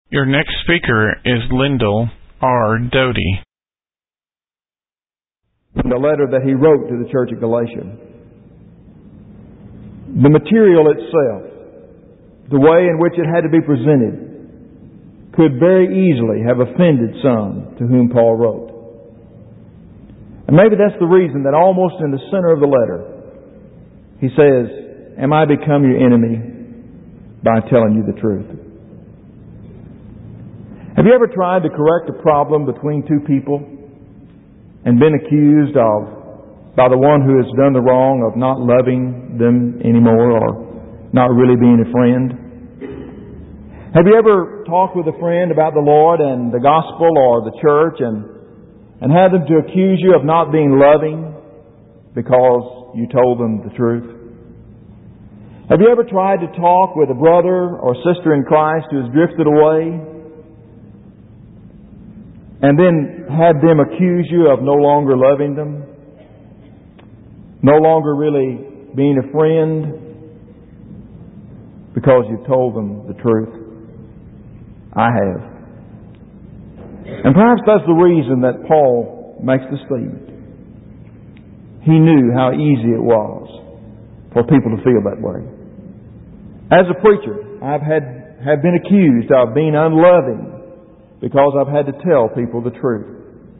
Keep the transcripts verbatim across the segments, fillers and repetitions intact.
Your next speaker is Lyndall R. Doty. The letter that he wrote to the church at Galatia. The material itself, the way in which it had to be presented, could very easily have offended some to whom Paul wrote. And maybe that's the reason that almost in the center of the letter, he says, "Am I become your enemy by telling you the truth?" Have you ever tried to correct a problem between two people and been accused of, by the one who has done the wrong, of not loving them anymore or not really being a friend? Have you ever talked with a friend about the Lord and the gospel or the church and, and had them to accuse you of not being loving because you told them the truth? Have you ever tried to talk with a brother or sister in Christ who has drifted away and then had them accuse you of no longer loving them, no longer really being a friend because you told them the truth? I have. And perhaps that's the reason that Paul makes the statement. He knew how easy it was for people to feel that way. As a preacher, I've had have been accused of being unloving because I've had to tell people the truth.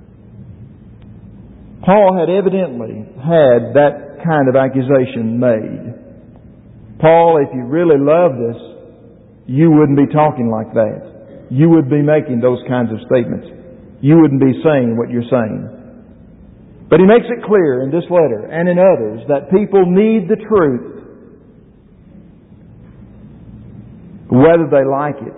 Paul had evidently had that kind of accusation made. Paul, if you really loved us, you wouldn't be talking like that. You would be making those kinds of statements. You wouldn't be saying what you're saying. But he makes it clear in this letter and in others that people need the truth, whether they like it,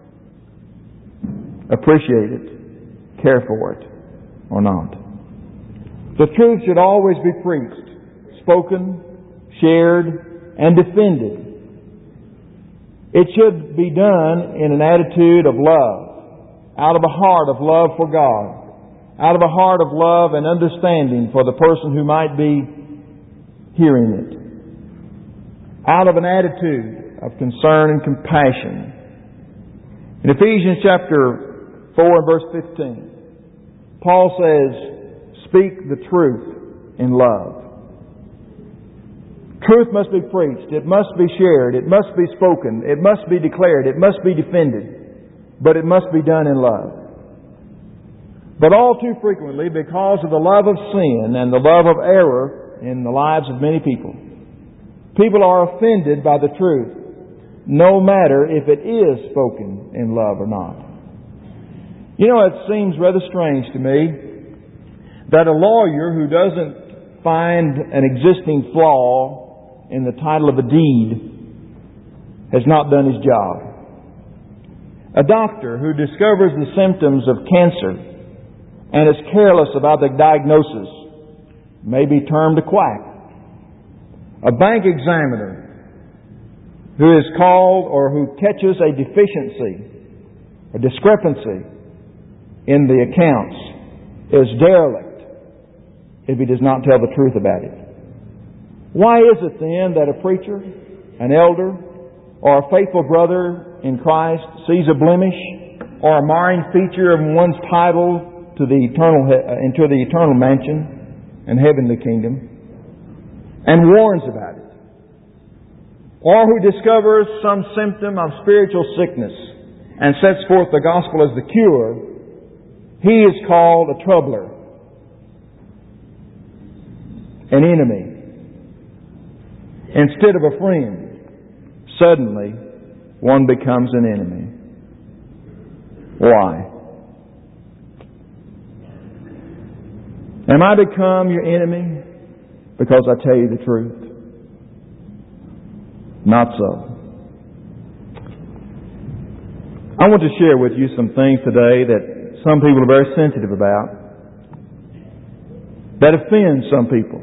appreciate it, care for it, or not. The truth should always be preached, spoken, shared, and defended. It should be done in an attitude of love, out of a heart of love for God, out of a heart of love and understanding for the person who might be hearing it, out of an attitude of concern and compassion. In Ephesians chapter four and verse fifteen, Paul says, "Speak the truth in love." Truth must be preached. It must be shared. It must be spoken. It must be declared. It must be defended. But it must be done in love. But all too frequently, because of the love of sin and the love of error in the lives of many people, people are offended by the truth, no matter if it is spoken in love or not. You know, it seems rather strange to me that a lawyer who doesn't find an existing flaw in the title of a deed has not done his job. A doctor who discovers the symptoms of cancer and is careless about the diagnosis may be termed a quack. A bank examiner who is called or who catches a deficiency, a discrepancy in the accounts is derelict if he does not tell the truth about it. Why is it then that a preacher, an elder, or a faithful brother in Christ sees a blemish or a marring feature of one's title to the eternal into the eternal mansion and heavenly kingdom and warns about it? Or who discovers some symptom of spiritual sickness and sets forth the gospel as the cure, he is called a troubler, an enemy, instead of a friend. Suddenly, one becomes an enemy. Why? Am I become your enemy because I tell you the truth? Not so. I want to share with you some things today that some people are very sensitive about, that offend some people.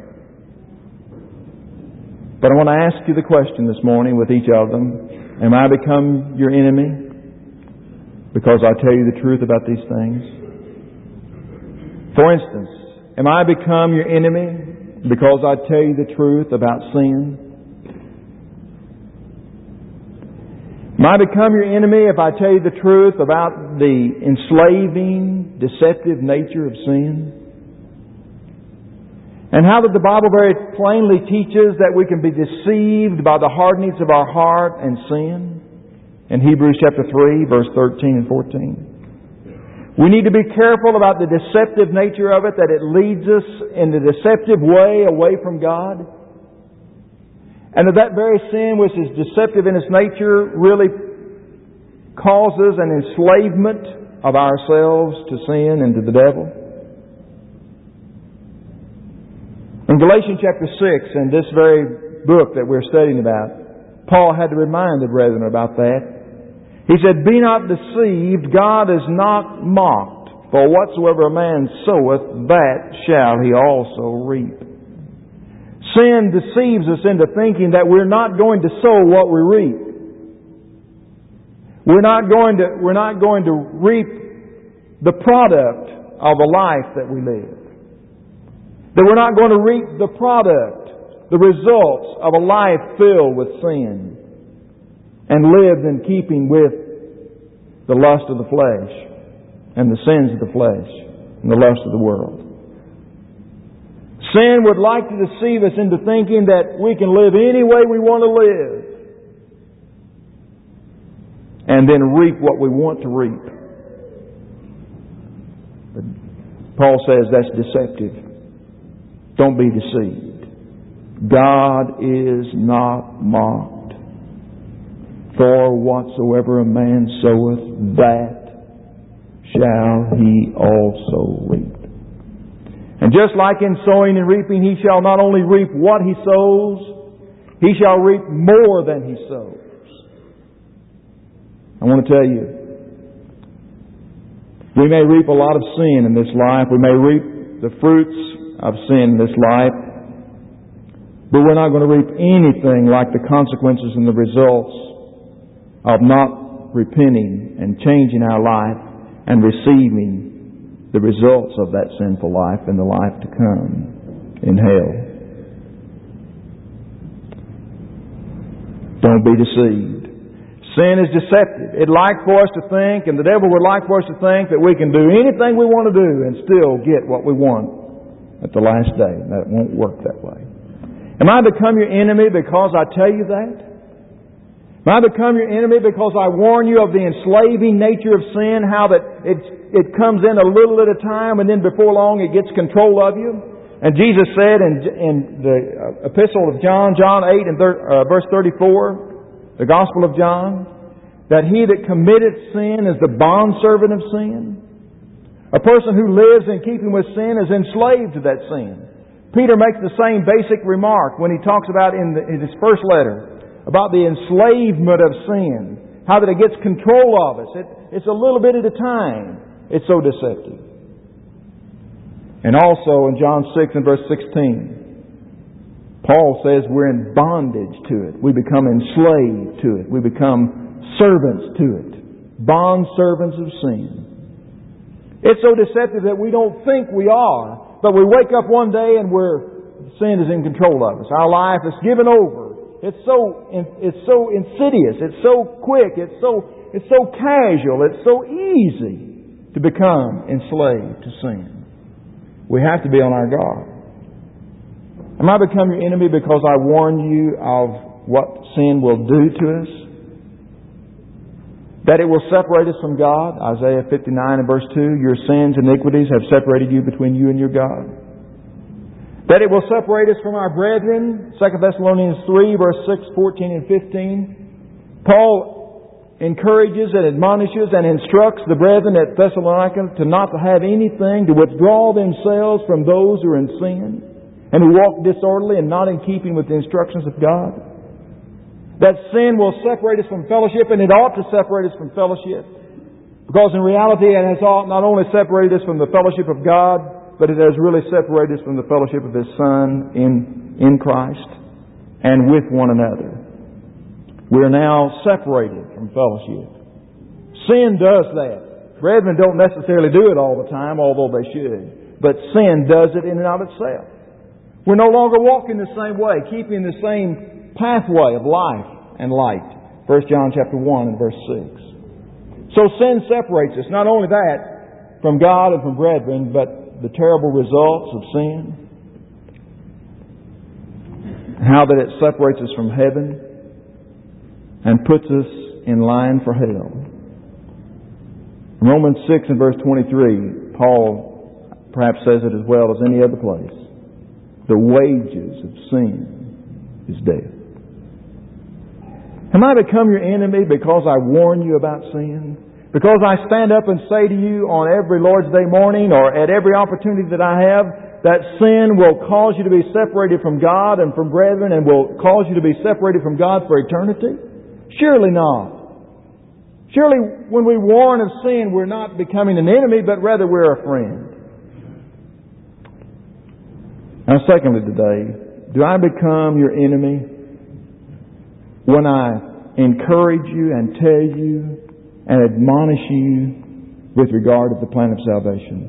But I want to ask you the question this morning with each of them. Am I become your enemy because I tell you the truth about these things? For instance, am I become your enemy because I tell you the truth about sin? Am I become your enemy if I tell you the truth about the enslaving, deceptive nature of sin? And how that the Bible very plainly teaches that we can be deceived by the hardenings of our heart and sin? In Hebrews chapter three, verse thirteen and fourteen. We need to be careful about the deceptive nature of it, that it leads us in the deceptive way away from God. And that that very sin, which is deceptive in its nature, really causes an enslavement of ourselves to sin and to the devil. In Galatians chapter six, in this very book that we're studying about, Paul had to remind the brethren about that. He said, "Be not deceived, God is not mocked, for whatsoever a man soweth, that shall he also reap." Sin deceives us into thinking that we're not going to sow what we reap. We're not going to, we're not going to reap the product of a life that we live. That we're not going to reap the product, the results of a life filled with sin and lived in keeping with the lust of the flesh and the sins of the flesh and the lust of the world. Sin would like to deceive us into thinking that we can live any way we want to live and then reap what we want to reap. But Paul says that's deceptive. Don't be deceived. God is not mocked. For whatsoever a man soweth, that shall he also reap. And just like in sowing and reaping, he shall not only reap what he sows, he shall reap more than he sows. I want to tell you, we may reap a lot of sin in this life. We may reap the fruits of sin in this life. But we're not going to reap anything like the consequences and the results of not repenting and changing our life and receiving the results of that sinful life in the life to come in hell. Don't be deceived. Sin is deceptive. It'd like for us to think, and the devil would like for us to think, that we can do anything we want to do and still get what we want at the last day. That won't work that way. Am I become your enemy because I tell you that? Am I become your enemy because I warn you of the enslaving nature of sin, how that it, it comes in a little at a time and then before long it gets control of you? And Jesus said in, in the Epistle of John, John eight and thir, uh, verse thirty-four, the Gospel of John, that he that committeth sin is the bondservant of sin. A person who lives in keeping with sin is enslaved to that sin. Peter makes the same basic remark when he talks about in, the, in his first letter, about the enslavement of sin, how that it gets control of us. It, it's a little bit at a time. It's so deceptive. And also in John six and verse sixteen, Paul says we're in bondage to it. We become enslaved to it. We become servants to it. Bond servants of sin. It's so deceptive that we don't think we are, but we wake up one day and we're, sin is in control of us. Our life is given over. It's so it's so insidious. It's so quick. It's so it's so casual. It's so easy to become enslaved to sin. We have to be on our guard. Am I become your enemy because I warn you of what sin will do to us? That it will separate us from God. Isaiah fifty-nine and verse two. Your sins and iniquities have separated you between you and your God. That it will separate us from our brethren. Second Thessalonians three, verse six, fourteen, and fifteen. Paul encourages and admonishes and instructs the brethren at Thessalonica to not to have anything, to withdraw themselves from those who are in sin and who walk disorderly and not in keeping with the instructions of God. That sin will separate us from fellowship, and it ought to separate us from fellowship. Because in reality it has not only separated us from the fellowship of God, but it has really separated us from the fellowship of His Son in, in Christ and with one another. We are now separated from fellowship. Sin does that. Brethren don't necessarily do it all the time, although they should. But sin does it in and of itself. We're no longer walking the same way, keeping the same pathway of life and light. First John chapter one and verse six. So sin separates us. Not only that, from God and from brethren, but the terrible results of sin. How that it separates us from heaven and puts us in line for hell. In Romans six and verse twenty-three, Paul perhaps says it as well as any other place. The wages of sin is death. Am I become your enemy because I warn you about sin? Because I stand up and say to you on every Lord's Day morning or at every opportunity that I have that sin will cause you to be separated from God and from brethren and will cause you to be separated from God for eternity? Surely not. Surely when we warn of sin, we're not becoming an enemy, but rather we're a friend. Now secondly today, do I become your enemy when I encourage you and tell you and admonish you with regard to the plan of salvation?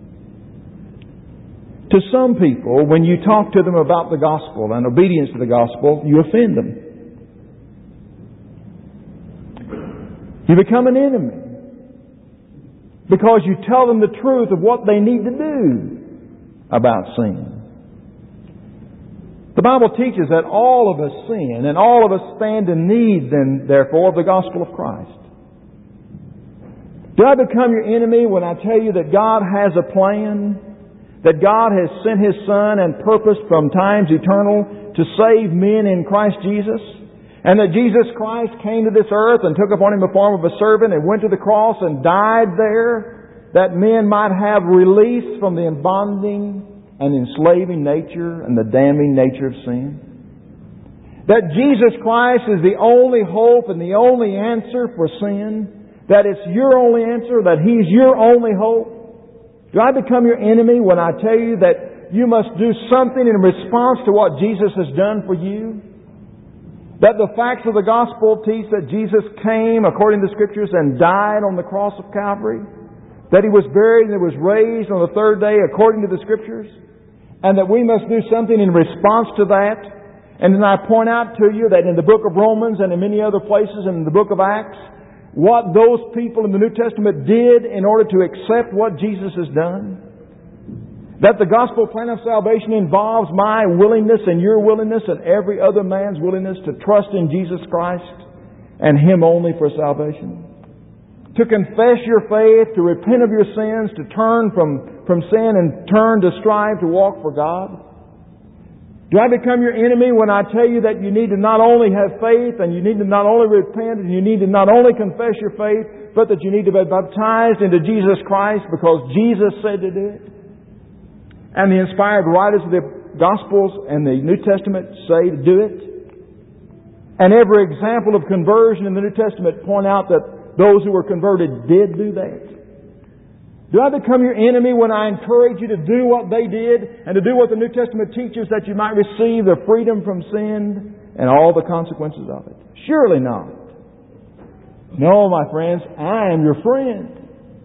To some people, when you talk to them about the gospel and obedience to the gospel, you offend them. You become an enemy because you tell them the truth of what they need to do about sin. The Bible teaches that all of us sin and all of us stand in need, then, therefore, of the gospel of Christ. Do I become your enemy when I tell you that God has a plan, that God has sent His Son and purposed from times eternal to save men in Christ Jesus, and that Jesus Christ came to this earth and took upon Him the form of a servant and went to the cross and died there that men might have release from the bonding and enslaving nature and the damning nature of sin? That Jesus Christ is the only hope and the only answer for sin? That it's your only answer? That He's your only hope? Do I become your enemy when I tell you that you must do something in response to what Jesus has done for you? That the facts of the gospel teach that Jesus came according to the Scriptures and died on the cross of Calvary? That He was buried and was raised on the third day according to the Scriptures? And that we must do something in response to that? And then I point out to you that in the book of Romans and in many other places and in the book of Acts, what those people in the New Testament did in order to accept what Jesus has done. That the gospel plan of salvation involves my willingness and your willingness and every other man's willingness to trust in Jesus Christ and Him only for salvation. To confess your faith, to repent of your sins, to turn from, from sin and turn to strive to walk for God. Do I become your enemy when I tell you that you need to not only have faith and you need to not only repent and you need to not only confess your faith, but that you need to be baptized into Jesus Christ because Jesus said to do it? And the inspired writers of the Gospels and the New Testament say to do it? And every example of conversion in the New Testament point out that those who were converted did do that. Do I become your enemy when I encourage you to do what they did and to do what the New Testament teaches that you might receive the freedom from sin and all the consequences of it? Surely not. No, my friends, I am your friend.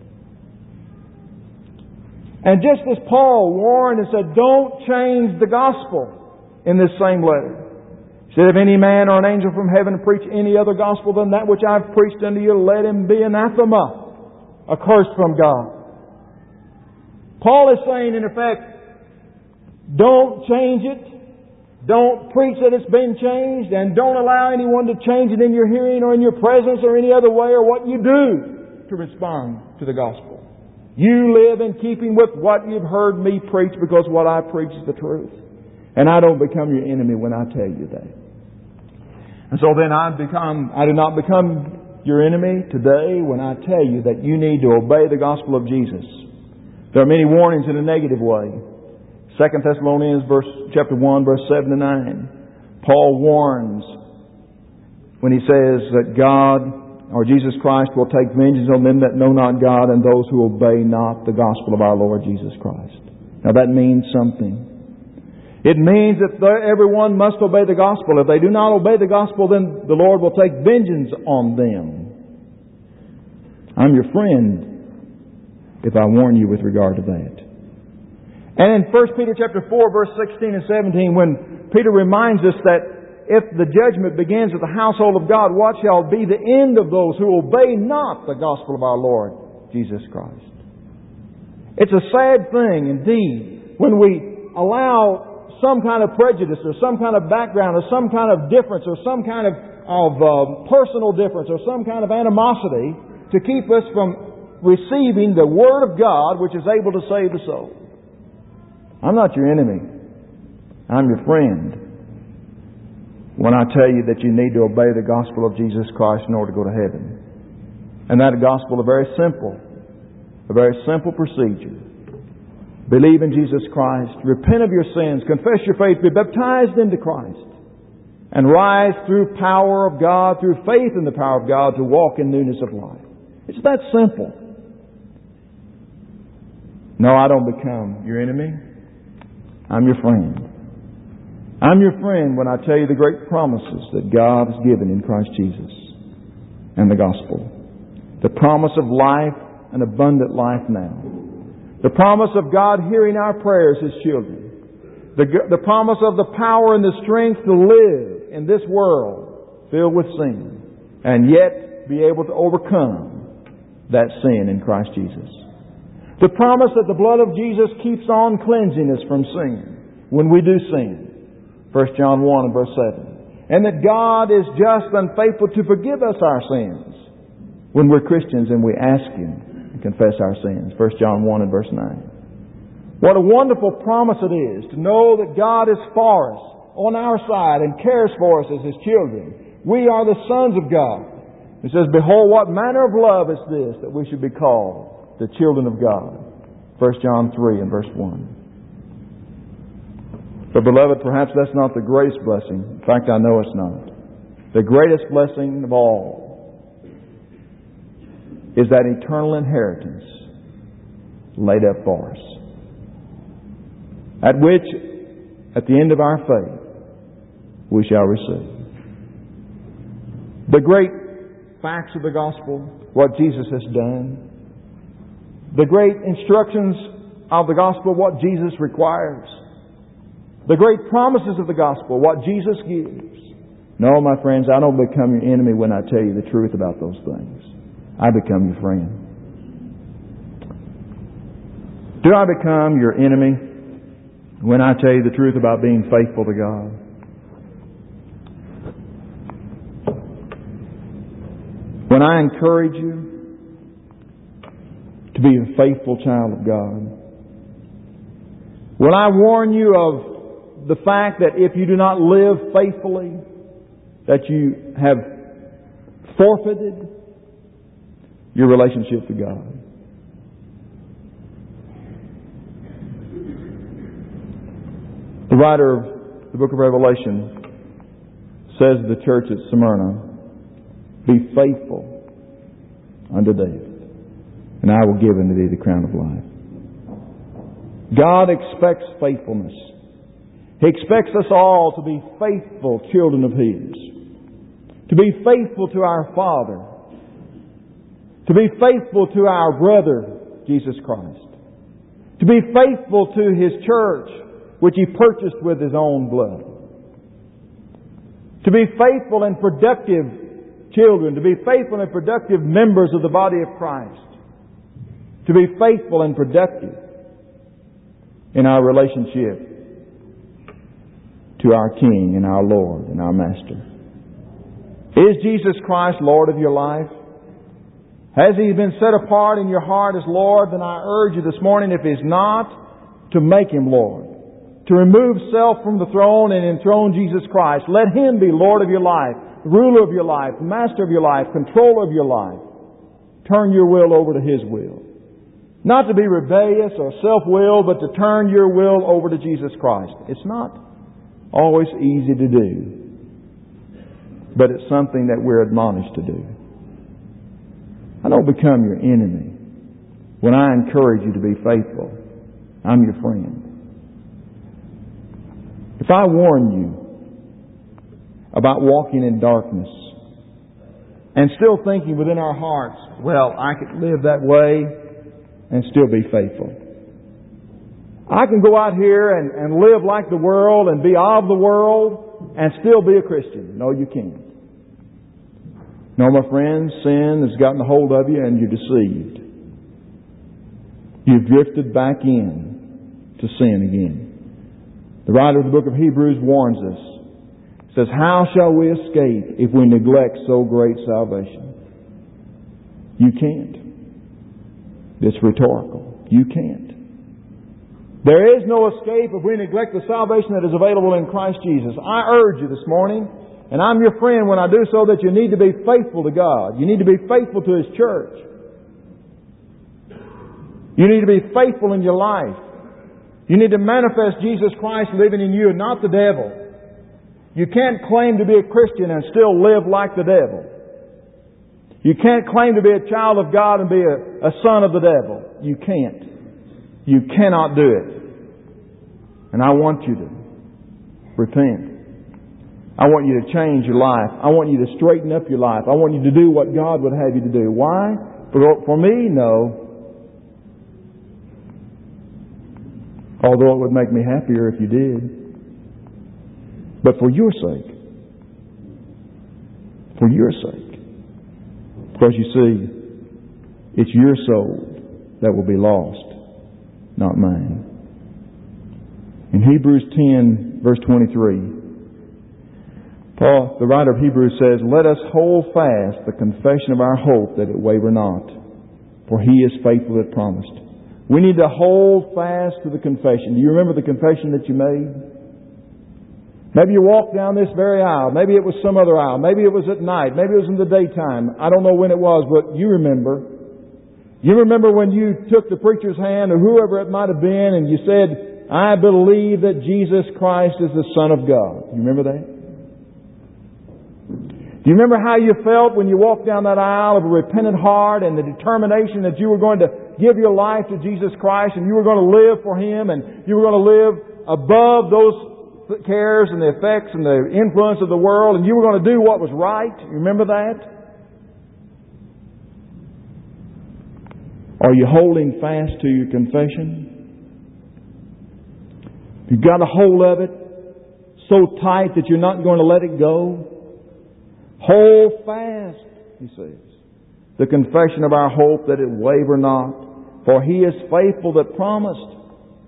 And just as Paul warned and said, don't change the gospel in this same letter. He said, if any man or an angel from heaven preach any other gospel than that which I've preached unto you, let him be anathema, accursed from God. Paul is saying, in effect, don't change it. Don't preach that it's been changed. And don't allow anyone to change it in your hearing or in your presence or any other way or what you do to respond to the gospel. You live in keeping with what you've heard me preach because what I preach is the truth. And I don't become your enemy when I tell you that. And so then I become, I do not become your enemy today when I tell you that you need to obey the gospel of Jesus. There are many warnings in a negative way. Second Thessalonians verse, chapter one, verse seven to nine. Paul warns when he says that God, or Jesus Christ, will take vengeance on them that know not God and those who obey not the gospel of our Lord Jesus Christ. Now that means something. It means that everyone must obey the gospel. If they do not obey the gospel, then the Lord will take vengeance on them. I'm your friend if I warn you with regard to that. And in First Peter chapter four, verse sixteen and seventeen, when Peter reminds us that if the judgment begins at the household of God, what shall be the end of those who obey not the gospel of our Lord Jesus Christ? It's a sad thing indeed when we allow some kind of prejudice or some kind of background or some kind of difference or some kind of, of uh, personal difference or some kind of animosity to keep us from receiving the Word of God, which is able to save the soul. I'm not your enemy. I'm your friend. When I tell you that you need to obey the gospel of Jesus Christ in order to go to heaven. And that gospel is very simple. A very simple procedure. Believe in Jesus Christ. Repent of your sins. Confess your faith. Be baptized into Christ. And rise through power of God, through faith in the power of God, to walk in newness of life. It's that simple. No, I don't become your enemy. I'm your friend. I'm your friend when I tell you the great promises that God has given in Christ Jesus and the gospel. The promise of life, an abundant life now. The promise of God hearing our prayers as children. The, the promise of the power and the strength to live in this world filled with sin and yet be able to overcome that sin in Christ Jesus. The promise that the blood of Jesus keeps on cleansing us from sin when we do sin. First John one and verse seven. And that God is just and faithful to forgive us our sins when we're Christians and we ask Him and confess our sins. First John one and verse nine. What a wonderful promise it is to know that God is for us, on our side, and cares for us as His children. We are the sons of God. It says, behold, what manner of love is this, that we should be called the children of God. First John three and verse one. But beloved, perhaps that's not the greatest blessing. In fact, I know it's not. The greatest blessing of all is that eternal inheritance laid up for us. At which, at the end of our faith, we shall receive. The great facts of the gospel, what Jesus has done. The great instructions of the gospel, what Jesus requires. The great promises of the gospel, what Jesus gives. No, my friends, I don't become your enemy when I tell you the truth about those things. I become your friend. Do I become your enemy when I tell you the truth about being faithful to God? When I encourage you to be a faithful child of God? When I warn you of the fact that if you do not live faithfully, that you have forfeited your relationship to God? The writer of the book of Revelation says to the church at Smyrna, be faithful unto death, and I will give unto thee the crown of life. God expects faithfulness. He expects us all to be faithful children of His. To be faithful to our Father. To be faithful to our brother, Jesus Christ. To be faithful to His church, which He purchased with His own blood. To be faithful and productive children. To be faithful and productive members of the body of Christ. To be faithful and productive in our relationship to our King and our Lord and our Master. Is Jesus Christ Lord of your life? Has He been set apart in your heart as Lord? Then I urge you this morning, if He's not, to make Him Lord. To remove self from the throne and enthrone Jesus Christ. Let Him be Lord of your life, ruler of your life, master of your life, controller of your life. Turn your will over to His will. Not to be rebellious or self-willed, but to turn your will over to Jesus Christ. It's not always easy to do, but it's something that we're admonished to do. I don't become your enemy when I encourage you to be faithful. I'm your friend. If I warn you about walking in darkness and still thinking within our hearts, well, I could live that way and still be faithful. I can go out here and, and live like the world and be of the world and still be a Christian. No, you can't. No, my friends, sin has gotten a hold of you and you're deceived. You've drifted back in to sin again. The writer of the book of Hebrews warns us. He says, how shall we escape if we neglect so great salvation? You can't. It's rhetorical. You can't. There is no escape if we neglect the salvation that is available in Christ Jesus. I urge you this morning, and I'm your friend when I do so, that you need to be faithful to God. You need to be faithful to His church. You need to be faithful in your life. You need to manifest Jesus Christ living in you and not the devil. You can't claim to be a Christian and still live like the devil. You can't claim to be a child of God and be a, a son of the devil. You can't. You cannot do it. And I want you to repent. I want you to change your life. I want you to straighten up your life. I want you to do what God would have you to do. Why? For, for me, no. Although it would make me happier if you did. But for your sake. For your sake. Because you see, it's your soul that will be lost, not mine. In Hebrews ten, verse twenty-three, Paul, the writer of Hebrews says, let us hold fast the confession of our hope that it waver not, for He is faithful that promised. We need to hold fast to the confession. Do you remember the confession that you made? Maybe you walked down this very aisle. Maybe it was some other aisle. Maybe it was at night. Maybe it was in the daytime. I don't know when it was, but you remember. You remember when you took the preacher's hand or whoever it might have been and you said, I believe that Jesus Christ is the Son of God. You remember that? Do you remember how you felt when you walked down that aisle of a repentant heart and the determination that you were going to give your life to Jesus Christ and you were going to live for Him and you were going to live above those cares and the effects and the influence of the world and you were going to do what was right? You remember that? Are you holding fast to your confession? You've got a hold of it so tight that you're not going to let it go. Hold fast, he says, the confession of our hope that it waver not, for He is faithful that promised.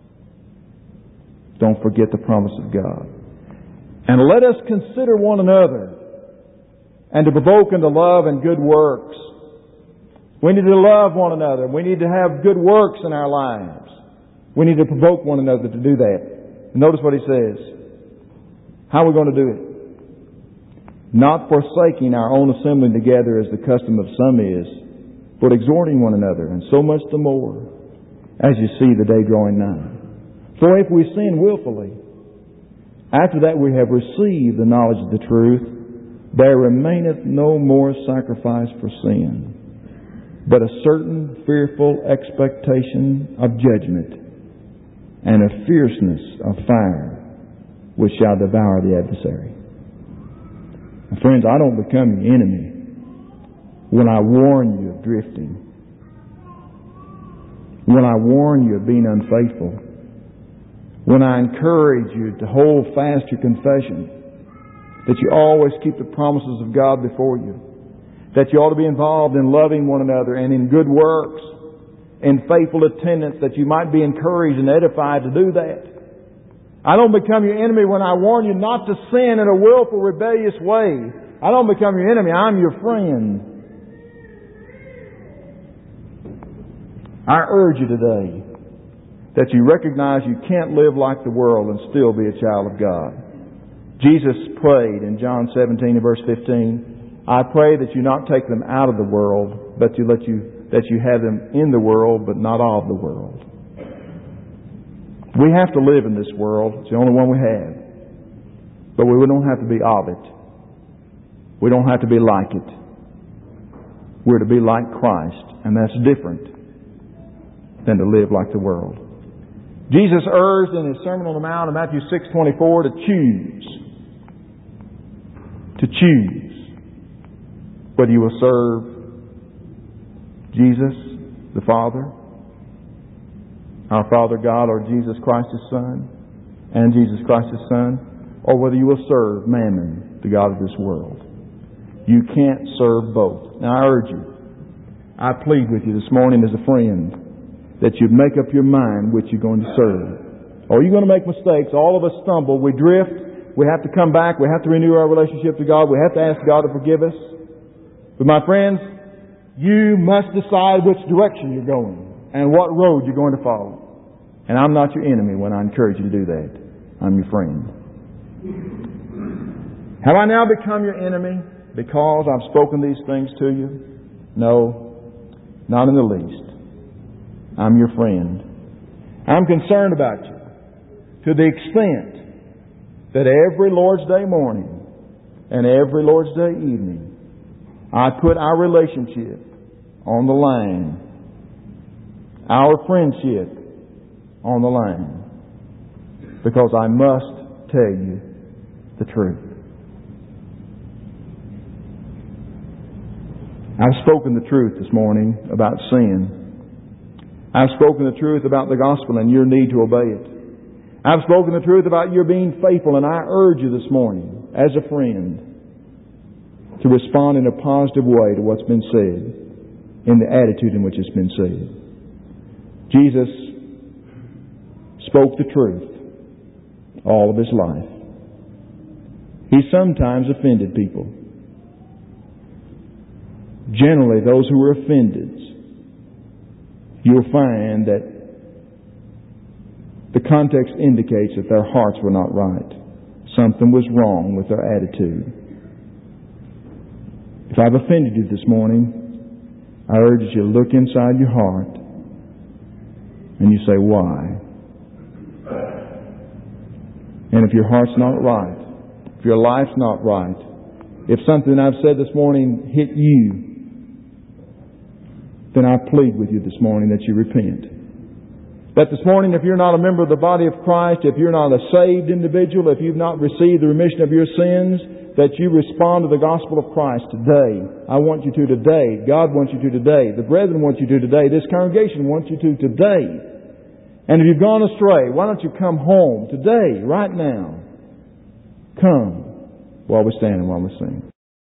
Don't forget the promise of God. And let us consider one another and to provoke unto love and good works. We need to love one another. We need to have good works in our lives. We need to provoke one another to do that. And notice what he says. How are we going to do it? Not forsaking our own assembling together as the custom of some is, but exhorting one another, and so much the more as you see the day drawing nigh. For if we sin willfully, after that we have received the knowledge of the truth, there remaineth no more sacrifice for sin, but a certain fearful expectation of judgment, and a fierceness of fire, which shall devour the adversary. And friends, I don't become your enemy when I warn you of drifting, when I warn you of being unfaithful, when I encourage you to hold fast your confession, that you always keep the promises of God before you, that you ought to be involved in loving one another and in good works, in faithful attendance, that you might be encouraged and edified to do that. I don't become your enemy when I warn you not to sin in a willful, rebellious way. I don't become your enemy. I'm your friend. I urge you today that you recognize you can't live like the world and still be a child of God. Jesus prayed in John seventeen and verse fifteen, I pray that you not take them out of the world, but you let you that you have them in the world, but not of the world. We have to live in this world. It's the only one we have. But we don't have to be of it. We don't have to be like it. We're to be like Christ, and that's different than to live like the world. Jesus urged in His Sermon on the Mount in Matthew six twenty-four to choose. To choose whether you will serve Jesus, the Father, our Father God, or Jesus Christ His Son, and Jesus Christ His Son, or whether you will serve Mammon, the god of this world. You can't serve both. Now I urge you, I plead with you this morning as a friend, that you make up your mind which you're going to serve. Or you're going to make mistakes. All of us stumble. We drift. We have to come back. We have to renew our relationship to God. We have to ask God to forgive us. But my friends, you must decide which direction you're going and what road you're going to follow. And I'm not your enemy when I encourage you to do that. I'm your friend. Have I now become your enemy because I've spoken these things to you? No, not in the least. I'm your friend. I'm concerned about you to the extent that every Lord's Day morning and every Lord's Day evening, I put our relationship on the line, our friendship on the line, because I must tell you the truth. I've spoken the truth this morning about sin. I've spoken the truth about the gospel and your need to obey it. I've spoken the truth about your being faithful, and I urge you this morning, as a friend, to respond in a positive way to what's been said, in the attitude in which it's been said. Jesus spoke the truth all of His life. He sometimes offended people. Generally, those who were offended, you'll find that the context indicates that their hearts were not right. Something was wrong with their attitude. If I've offended you this morning, I urge you to look inside your heart and you say, why? And if your heart's not right, if your life's not right, if something I've said this morning hit you, then I plead with you this morning that you repent. That this morning, if you're not a member of the body of Christ, if you're not a saved individual, if you've not received the remission of your sins, that you respond to the gospel of Christ today. I want you to today. God wants you to today. The brethren want you to today. This congregation wants you to today. And if you've gone astray, why don't you come home today, right now? Come while we stand and while we sing.